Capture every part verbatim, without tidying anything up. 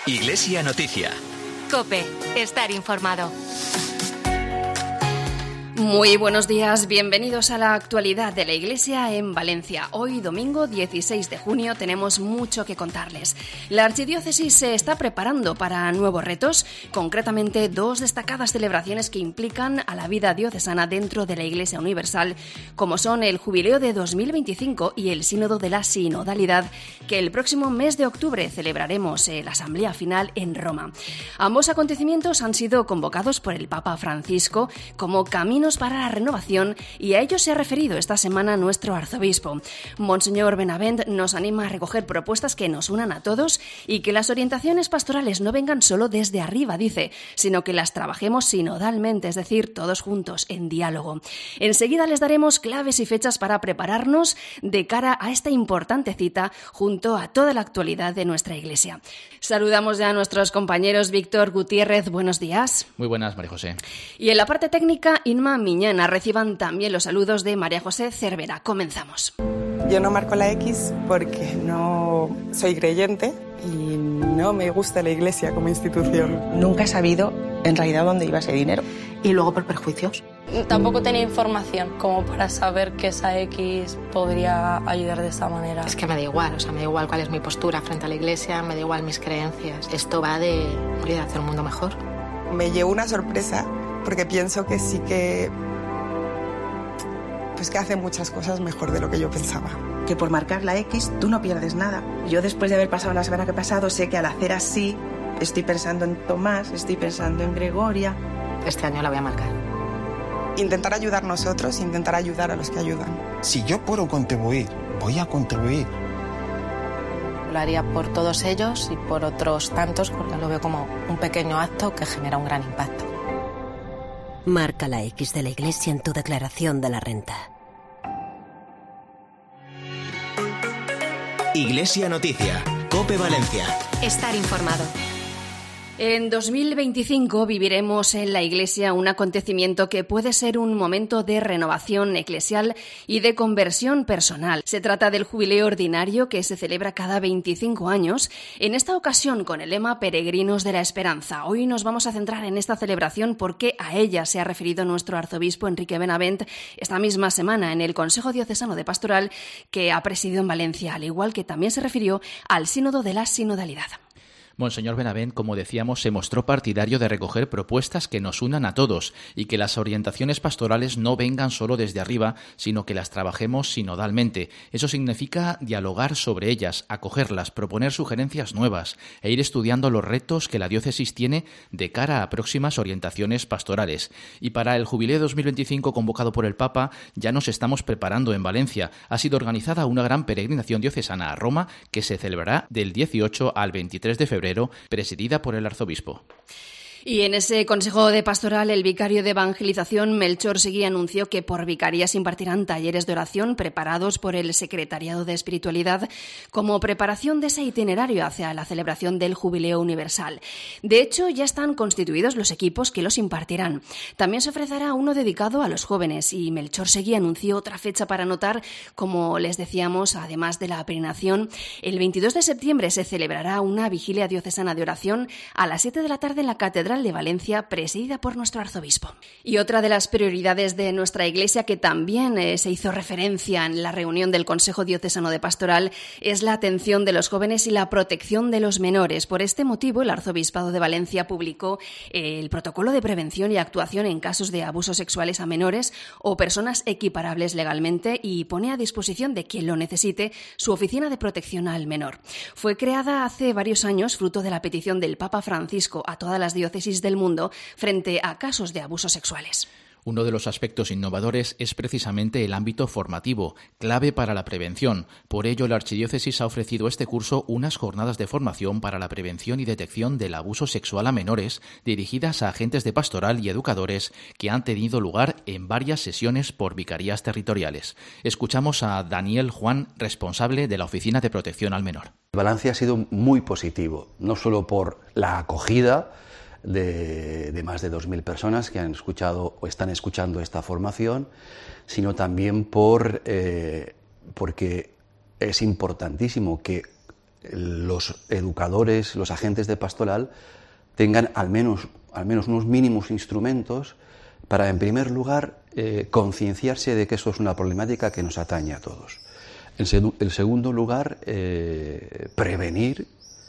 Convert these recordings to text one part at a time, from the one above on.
Iglesia Noticia. COPE. Estar informado. Muy buenos días, bienvenidos a la actualidad de la Iglesia en Valencia. Hoy, domingo dieciséis de junio, tenemos mucho que contarles. La Archidiócesis se está preparando para nuevos retos, concretamente dos destacadas celebraciones que implican a la vida diocesana dentro de la Iglesia Universal, como son el Jubileo de dos mil veinticinco y el Sínodo de la Sinodalidad, que el próximo mes de octubre celebraremos en la Asamblea Final en Roma. Ambos acontecimientos han sido convocados por el Papa Francisco como caminos para la renovación, y a ello se ha referido esta semana nuestro arzobispo. Monseñor Benavent nos anima a recoger propuestas que nos unan a todos y que las orientaciones pastorales no vengan solo desde arriba, dice, sino que las trabajemos sinodalmente, es decir, todos juntos, en diálogo. Enseguida les daremos claves y fechas para prepararnos de cara a esta importante cita junto a toda la actualidad de nuestra Iglesia. Saludamos ya a nuestros compañeros. Víctor Gutiérrez, buenos días. Muy buenas, María José. Y en la parte técnica, Inma Miñana. Reciban también los saludos de María José Cervera. Comenzamos. Yo no marco la X porque no soy creyente y no me gusta la Iglesia como institución. Nunca he sabido en realidad dónde iba ese dinero. Y luego por perjuicios. Tampoco tenía información como para saber que esa X podría ayudar de esta manera. Es que me da igual, o sea, me da igual cuál es mi postura frente a la Iglesia, me da igual mis creencias. Esto va de, de hacer un mundo mejor. Me llevo una sorpresa porque pienso que sí que... pues que hace muchas cosas mejor de lo que yo pensaba. Que por marcar la X tú no pierdes nada. Yo, después de haber pasado la semana que ha pasado, sé que al hacer así estoy pensando en Tomás, estoy pensando en Gregoria. Este año la voy a marcar. Intentar ayudar nosotros, intentar ayudar a los que ayudan. Si yo puedo contribuir, voy a contribuir. Lo haría por todos ellos y por otros tantos, porque lo veo como un pequeño acto que genera un gran impacto. Marca la X de la Iglesia en tu declaración de la renta. Iglesia Noticia. COPE Valencia. Estar informado. En dos mil veinticinco viviremos en la Iglesia un acontecimiento que puede ser un momento de renovación eclesial y de conversión personal. Se trata del Jubileo Ordinario, que se celebra cada veinticinco años, en esta ocasión con el lema Peregrinos de la Esperanza. Hoy nos vamos a centrar en esta celebración porque a ella se ha referido nuestro arzobispo Enrique Benavent esta misma semana en el Consejo Diocesano de Pastoral que ha presidido en Valencia, al igual que también se refirió al Sínodo de la Sinodalidad. Monseñor Benavent, como decíamos, se mostró partidario de recoger propuestas que nos unan a todos y que las orientaciones pastorales no vengan solo desde arriba, sino que las trabajemos sinodalmente. Eso significa dialogar sobre ellas, acogerlas, proponer sugerencias nuevas e ir estudiando los retos que la diócesis tiene de cara a próximas orientaciones pastorales. Y para el Jubileo dos mil veinticinco convocado por el Papa, ya nos estamos preparando en Valencia. Ha sido organizada una gran peregrinación diocesana a Roma que se celebrará del dieciocho al veintitrés de febrero, presidida por el arzobispo. Y en ese Consejo de Pastoral, el vicario de Evangelización, Melchor Seguí, anunció que por vicarías impartirán talleres de oración preparados por el Secretariado de Espiritualidad como preparación de ese itinerario hacia la celebración del Jubileo Universal. De hecho, ya están constituidos los equipos que los impartirán. También se ofrecerá uno dedicado a los jóvenes y Melchor Seguí anunció otra fecha para anotar, como les decíamos, además de la peregrinación. El veintidós de septiembre se celebrará una vigilia diocesana de oración a las siete de la tarde en la Catedral de Valencia, presidida por nuestro arzobispo. Y otra de las prioridades de nuestra Iglesia, que también eh, se hizo referencia en la reunión del Consejo Diocesano de Pastoral, es la atención de los jóvenes y la protección de los menores. Por este motivo, el Arzobispado de Valencia publicó eh, el protocolo de prevención y actuación en casos de abusos sexuales a menores o personas equiparables legalmente y pone a disposición de quien lo necesite su oficina de protección al menor. Fue creada hace varios años fruto de la petición del Papa Francisco a todas las diócesis del mundo frente a casos de abusos sexuales. Uno de los aspectos innovadores es precisamente el ámbito formativo, clave para la prevención. Por ello, la Archidiócesis ha ofrecido este curso unas jornadas de formación para la prevención y detección del abuso sexual a menores, dirigidas a agentes de pastoral y educadores, que han tenido lugar en varias sesiones por vicarías territoriales. Escuchamos a Daniel Juan, responsable de la Oficina de Protección al Menor. El balance ha sido muy positivo, no solo por la acogida De, de más de dos mil personas que han escuchado o están escuchando esta formación, sino también por, eh, porque es importantísimo que los educadores, los agentes de pastoral tengan al menos, al menos unos mínimos instrumentos para, en primer lugar, eh, concienciarse de que eso es una problemática que nos atañe a todos. En, seg- en segundo lugar, eh, prevenir,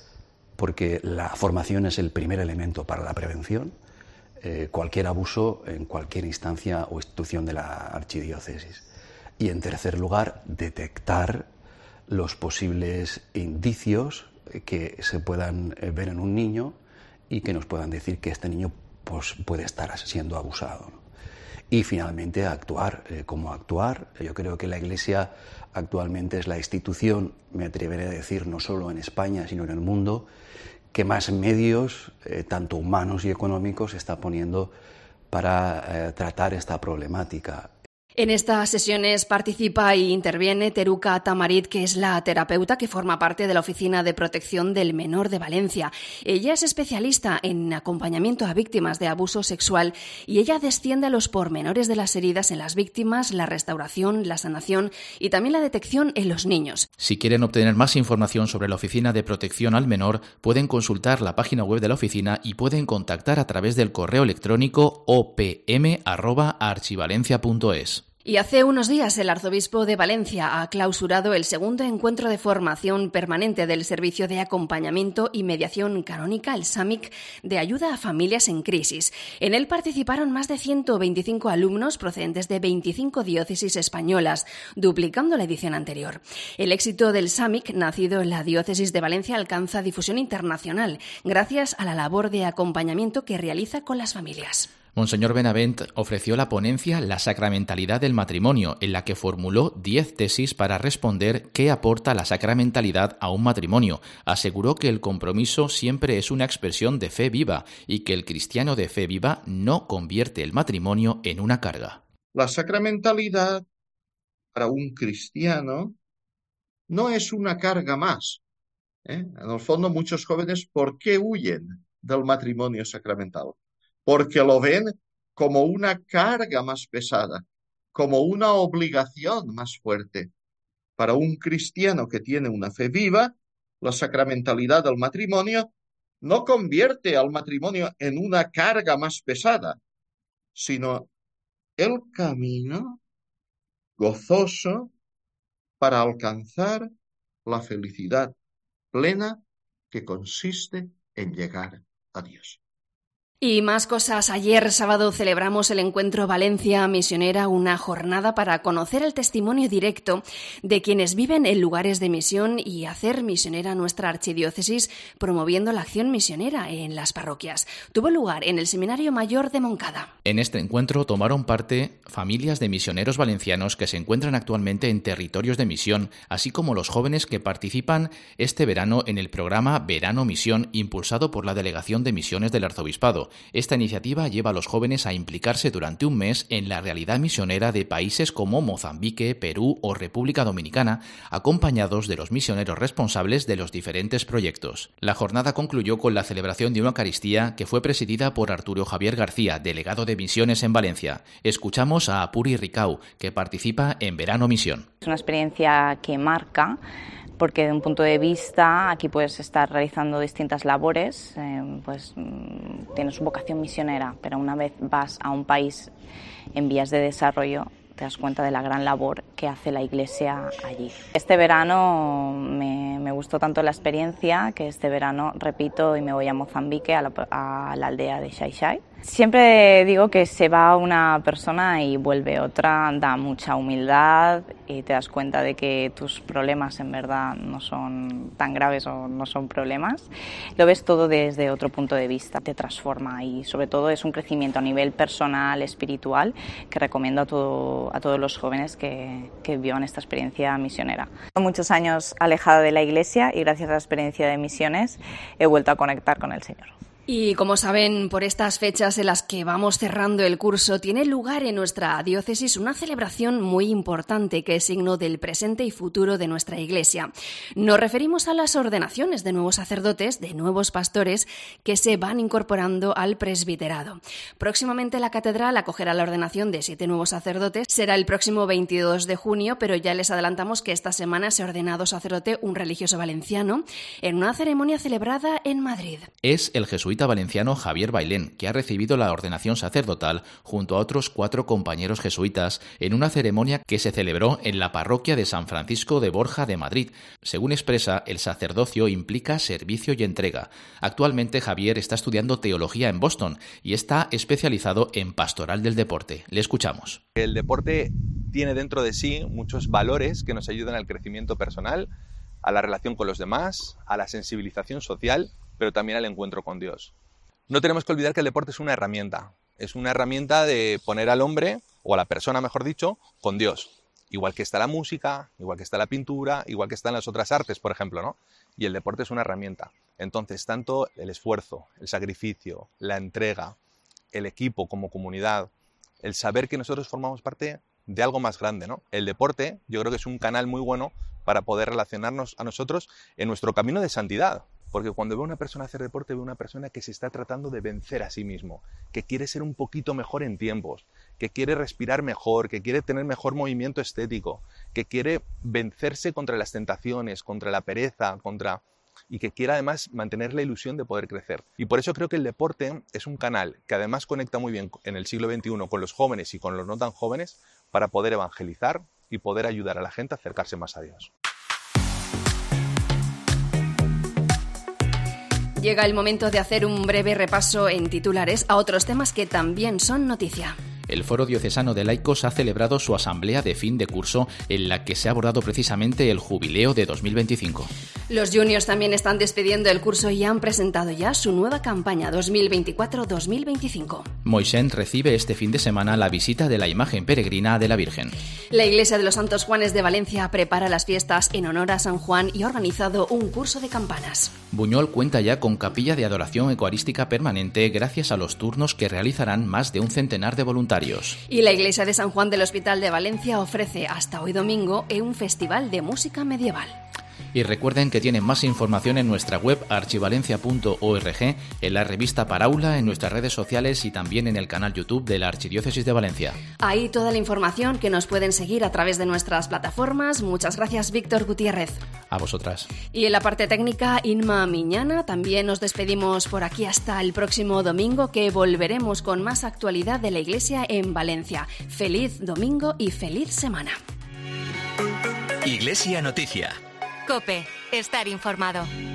porque la formación es el primer elemento para la prevención, eh, cualquier abuso en cualquier instancia o institución de la archidiócesis. Y en tercer lugar, detectar los posibles indicios que se puedan ver en un niño y que nos puedan decir que este niño pues, puede estar siendo abusado, ¿no? Y finalmente actuar. Eh, ¿Cómo actuar? Yo creo que la Iglesia actualmente es la institución, me atreveré a decir, no solo en España, sino en el mundo, que más medios, eh, tanto humanos y económicos, está poniendo para eh, tratar esta problemática. En estas sesiones participa e interviene Teruca Tamarit, que es la terapeuta que forma parte de la Oficina de Protección del Menor de Valencia. Ella es especialista en acompañamiento a víctimas de abuso sexual y ella desciende a los pormenores de las heridas en las víctimas, la restauración, la sanación y también la detección en los niños. Si quieren obtener más información sobre la Oficina de Protección al Menor, pueden consultar la página web de la oficina y pueden contactar a través del correo electrónico o p m arroba archivalencia punto es. Y hace unos días el arzobispo de Valencia ha clausurado el segundo encuentro de formación permanente del Servicio de Acompañamiento y Mediación Canónica, el SAMIC, de ayuda a familias en crisis. En él participaron más de ciento veinticinco alumnos procedentes de veinticinco diócesis españolas, duplicando la edición anterior. El éxito del SAMIC, nacido en la diócesis de Valencia, alcanza difusión internacional gracias a la labor de acompañamiento que realiza con las familias. Monseñor Benavent ofreció la ponencia La sacramentalidad del matrimonio, en la que formuló diez tesis para responder qué aporta la sacramentalidad a un matrimonio. Aseguró que el compromiso siempre es una expresión de fe viva y que el cristiano de fe viva no convierte el matrimonio en una carga. La sacramentalidad para un cristiano no es una carga más, ¿eh? En el fondo, muchos jóvenes, ¿por qué huyen del matrimonio sacramental? Porque lo ven como una carga más pesada, como una obligación más fuerte. Para un cristiano que tiene una fe viva, la sacramentalidad del matrimonio no convierte al matrimonio en una carga más pesada, sino el camino gozoso para alcanzar la felicidad plena que consiste en llegar a Dios. Y más cosas. Ayer sábado celebramos el encuentro Valencia Misionera, una jornada para conocer el testimonio directo de quienes viven en lugares de misión y hacer misionera nuestra archidiócesis, promoviendo la acción misionera en las parroquias. Tuvo lugar en el Seminario Mayor de Moncada. En este encuentro tomaron parte familias de misioneros valencianos que se encuentran actualmente en territorios de misión, así como los jóvenes que participan este verano en el programa Verano Misión, impulsado por la Delegación de Misiones del Arzobispado. Esta iniciativa lleva a los jóvenes a implicarse durante un mes en la realidad misionera de países como Mozambique, Perú o República Dominicana, acompañados de los misioneros responsables de los diferentes proyectos. La jornada concluyó con la celebración de una Eucaristía que fue presidida por Arturo Javier García, delegado de Misiones en Valencia. Escuchamos a Apuri Ricau, que participa en Verano Misión. Es una experiencia que marca, porque de un punto de vista aquí puedes estar realizando distintas labores, eh, pues tienes vocación misionera, pero una vez vas a un país en vías de desarrollo te das cuenta de la gran labor que hace la Iglesia allí. Este verano me, me gustó tanto la experiencia que este verano repito y me voy a Mozambique, a la, a la aldea de Xai Xai. Siempre digo que se va una persona y vuelve otra, da mucha humildad y te das cuenta de que tus problemas en verdad no son tan graves o no son problemas. Lo ves todo desde otro punto de vista, te transforma y sobre todo es un crecimiento a nivel personal, espiritual, que recomiendo a, todo, a todos los jóvenes que, que vivan esta experiencia misionera. Muchos años alejada de la Iglesia y gracias a la experiencia de misiones he vuelto a conectar con el Señor. Y como saben, por estas fechas en las que vamos cerrando el curso, tiene lugar en nuestra diócesis una celebración muy importante que es signo del presente y futuro de nuestra Iglesia. Nos referimos a las ordenaciones de nuevos sacerdotes, de nuevos pastores que se van incorporando al presbiterado. Próximamente la catedral acogerá la ordenación de siete nuevos sacerdotes. Será el próximo veintidós de junio, pero ya les adelantamos que esta semana se ha ordenado sacerdote un religioso valenciano en una ceremonia celebrada en Madrid. Es el jesuita valenciano Javier Bailén, que ha recibido la ordenación sacerdotal junto a otros cuatro compañeros jesuitas en una ceremonia que se celebró en la parroquia de San Francisco de Borja de Madrid. Según expresa, el sacerdocio implica servicio y entrega. Actualmente Javier está estudiando teología en Boston y está especializado en pastoral del deporte. Le escuchamos. El deporte tiene dentro de sí muchos valores que nos ayudan al crecimiento personal, a la relación con los demás, a la sensibilización social, pero también al encuentro con Dios. No tenemos que olvidar que el deporte es una herramienta. Es una herramienta de poner al hombre, o a la persona mejor dicho, con Dios. Igual que está la música, igual que está la pintura, igual que están las otras artes, por ejemplo, ¿no? Y el deporte es una herramienta. Entonces, tanto el esfuerzo, el sacrificio, la entrega, el equipo como comunidad, el saber que nosotros formamos parte de algo más grande, ¿no? El deporte, yo creo que es un canal muy bueno para poder relacionarnos a nosotros en nuestro camino de santidad. Porque cuando veo a una persona hacer deporte, veo a una persona que se está tratando de vencer a sí mismo, que quiere ser un poquito mejor en tiempos, que quiere respirar mejor, que quiere tener mejor movimiento estético, que quiere vencerse contra las tentaciones, contra la pereza, contra... y que quiere además mantener la ilusión de poder crecer. Y por eso creo que el deporte es un canal que además conecta muy bien en el siglo veintiuno con los jóvenes y con los no tan jóvenes para poder evangelizar y poder ayudar a la gente a acercarse más a Dios. Llega el momento de hacer un breve repaso en titulares a otros temas que también son noticia. El Foro Diocesano de Laicos ha celebrado su asamblea de fin de curso en la que se ha abordado precisamente el jubileo de dos mil veinticinco. Los juniors también están despidiendo el curso y han presentado ya su nueva campaña dos mil veinticuatro dos mil veinticinco. Moixent recibe este fin de semana la visita de la imagen peregrina de la Virgen. La Iglesia de los Santos Juanes de Valencia prepara las fiestas en honor a San Juan y ha organizado un curso de campanas. Buñol cuenta ya con capilla de adoración eucarística permanente gracias a los turnos que realizarán más de un centenar de voluntarios. Y la Iglesia de San Juan del Hospital de Valencia ofrece hasta hoy domingo un festival de música medieval. Y recuerden que tienen más información en nuestra web archivalencia punto org, en la revista Paraula, en nuestras redes sociales y también en el canal YouTube de la Archidiócesis de Valencia. Ahí toda la información que nos pueden seguir a través de nuestras plataformas. Muchas gracias, Víctor Gutiérrez. A vosotras. Y en la parte técnica, Inma Miñana. También nos despedimos por aquí hasta el próximo domingo, que volveremos con más actualidad de la Iglesia en Valencia. Feliz domingo y feliz semana. Iglesia Noticia. COPE. Estar informado.